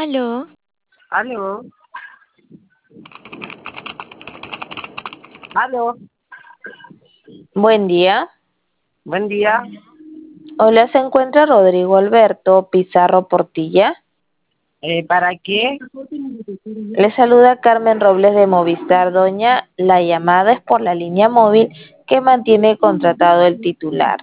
Aló, Aló, aló, buen día. buen día. Hola, se encuentra Rodrigo Alberto Pizarro Portilla. ¿Para qué? Le saluda Carmen Robles de Movistar. Doña, la llamada es por la línea móvil que mantiene contratado el titular.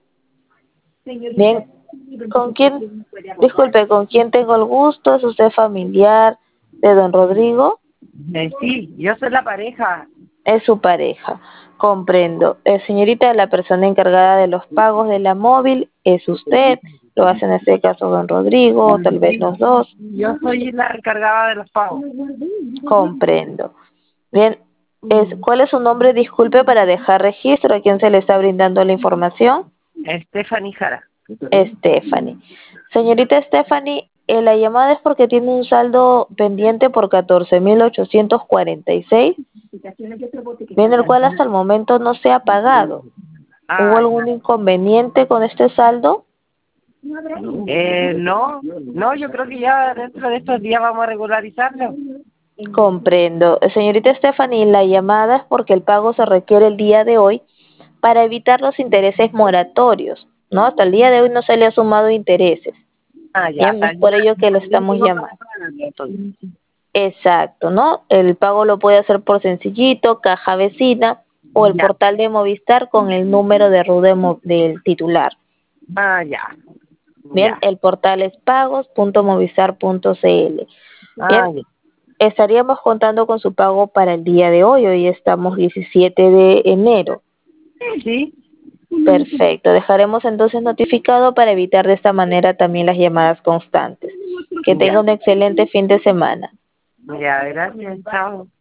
Bien, ¿con quién? Disculpe, ¿con quién tengo el gusto? ¿Es usted familiar de don Rodrigo? Sí, yo soy la pareja. Es su pareja. Comprendo. Señorita, la persona encargada de los pagos de la móvil es usted. Lo hace en este caso don Rodrigo, o tal vez Sí, los dos. yo soy la encargada de los pagos. Comprendo. Bien, ¿cuál es su nombre? Disculpe para dejar registro a quién se le está brindando la información. Stephanie Jara. Stephanie. Señorita Stephanie, la llamada es porque tiene un saldo pendiente por 14.846, bien, el cual hasta el momento no se ha pagado. ¿Hubo Ah, algún inconveniente con este saldo? no, no, yo creo que ya dentro de estos días vamos a regularizarlo. Comprendo. Señorita Stephanie, la llamada es porque el pago se requiere el día de hoy para evitar los intereses moratorios, ¿no? Hasta el día de hoy no se le ha sumado intereses. Ah, ya, Bien, hasta es el día por ello que le estamos no llamando. pagan, entonces. Exacto, ¿no? El pago lo puede hacer por Sencillito, Caja Vecina o el Ya, portal de Movistar con el número de RUT del titular. ya, Bien, ya, el portal es pagos.movistar.cl. Bien, ya. estaríamos contando con su pago para el día de hoy. Hoy estamos 17 de enero. Sí, Perfecto. Dejaremos entonces notificado para evitar de esta manera también las llamadas constantes. Que tenga ya, un excelente fin de semana. ya, gracias, chao.